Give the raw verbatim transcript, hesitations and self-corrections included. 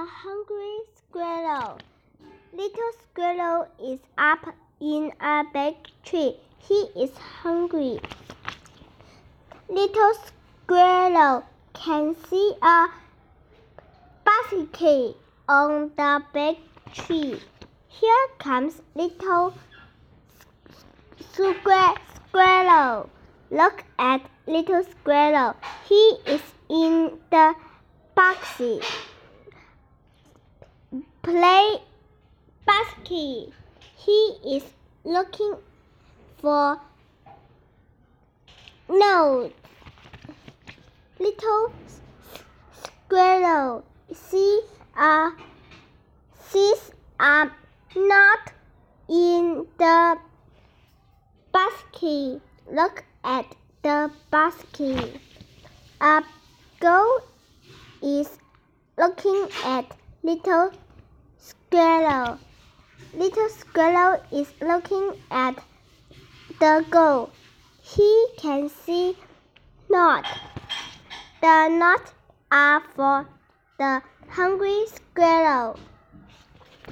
a hungry squirrel. Little squirrel is up in a big tree. He is hungry. Little squirrel can see a basket on the big tree. Here comes little squirrel. Look at little squirrel. He is in the basket. Play basket. He is looking for notes. Little squirrel see a sees a knot in the basket. Look at the basket. A girl is looking at little squirrel. Little squirrel is looking at the girl. He can see knots. The knots are for the hungry squirrel.